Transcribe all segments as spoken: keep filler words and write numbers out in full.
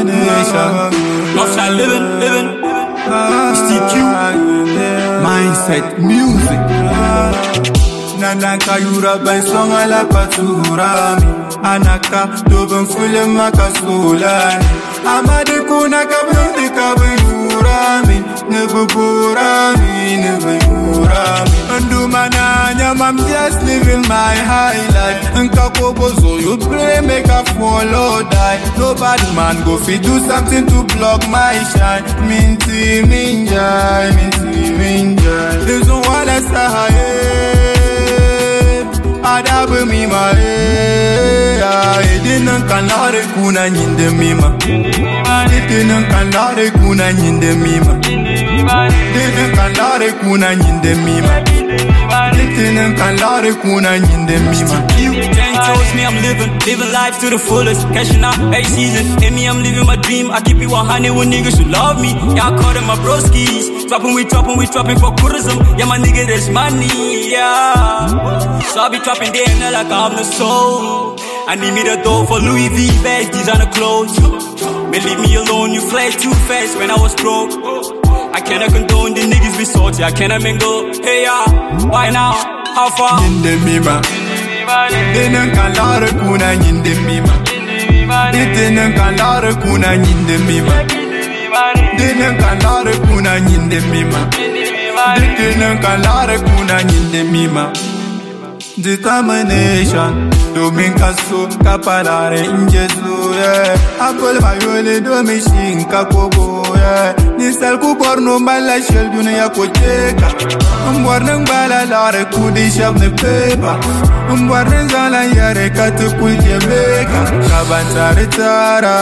determination. Northside living, living. S T Q, mindset music. Nananka yura by song ala paturami. Anaka doben fule makasulani. Amadi kuna kabrundi kabirami. Nebuburami, nebuburami. Andumananya, I'm just living my high life. Nkakobo so you pray make a follow die. No bad man go fi do something to block my shine. Minti minjai, minti minjai. There's no one that's a high. Adabu mima eh. Edinan kanare kuna nyinde mima. Edinan kanare kuna nyinde mima. Edinan kanare kuna nyinde mima. Edinan kanare kuna nyinde mima. Jane tells me I'm living, living life to the fullest. Cashing out every season. In me I'm living my dream. I keep it one hundred with niggas who love me. Yeah, I call them my broskies. Dropping, we dropping, we dropping for tourism. Yeah, my nigga, there's money. Yeah. So I be dropping day and night like I'm the soul. I need me the dough for Louis V bags, designer clothes. Man, leave me alone, you flash too fast when I was broke. I cannot condone the niggas be salty, I cannot mingle. Hey, yeah, why now? How far? Nyinde mima. Denen kalare kuna nyinde mima. Denen kalare kuna nyinde mima. Denen kalare kuna nyinde mima. Denen kalare kuna nyinde mima. Determination, domin kaso kapalare injesu yeah. Apple mayole domin shinka kogo yeah. Nisal ku borno mbala shel dunia ko cheka. Mbornang bala lare kudi shab ne pepa. Mbornang zala yare katu kulje meka. Kabantare tara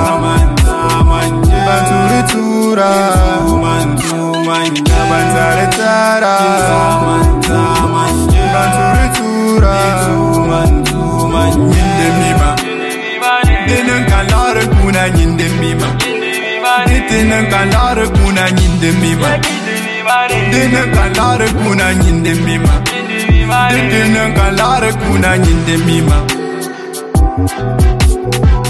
Banturi tura Kabantare tara Banturi tura Nyinde mima Denen kalare kuna nyinde mima Denen kalare kuna nyinde mima Denen kalare kuna nyinde mima Denen kalare kuna nyinde mima